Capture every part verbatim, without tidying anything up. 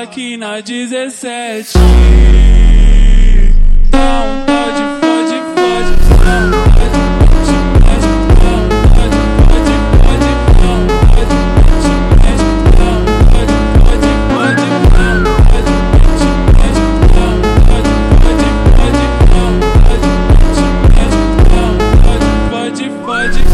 aqui na dezessete. Dá um pode, pode, pode, dá um pode, pode, pode, dá um pode, pode, pode, dá um pode, pode, pode, dá um pode, pode, pode, dá um pode, pode, pode, dá um pode, pode, pode, dá um pode, pode, pode, dá um pode, pode, pode.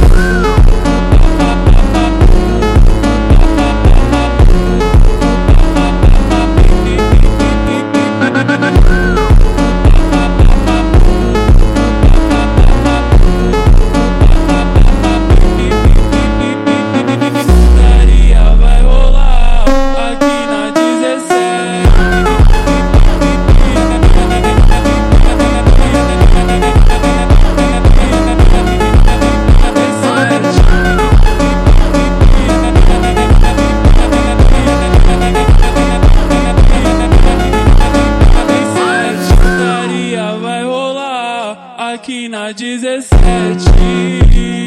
Aqui na dezessete.